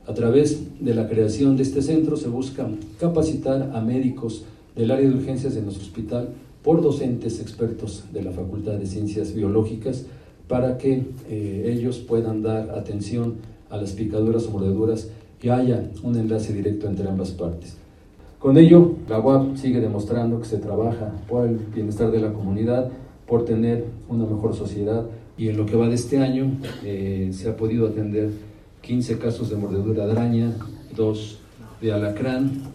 A través de la creación de este centro se busca capacitar a médicos del área de urgencias de nuestro hospital por docentes expertos de la Facultad de Ciencias Biológicas para que ellos puedan dar atención a las picaduras o mordeduras y haya un enlace directo entre ambas partes. Con ello, la UAP sigue demostrando que se trabaja por el bienestar de la comunidad, por tener una mejor sociedad, y en lo que va de este año se ha podido atender 15 casos de mordedura de araña, 2 de alacrán,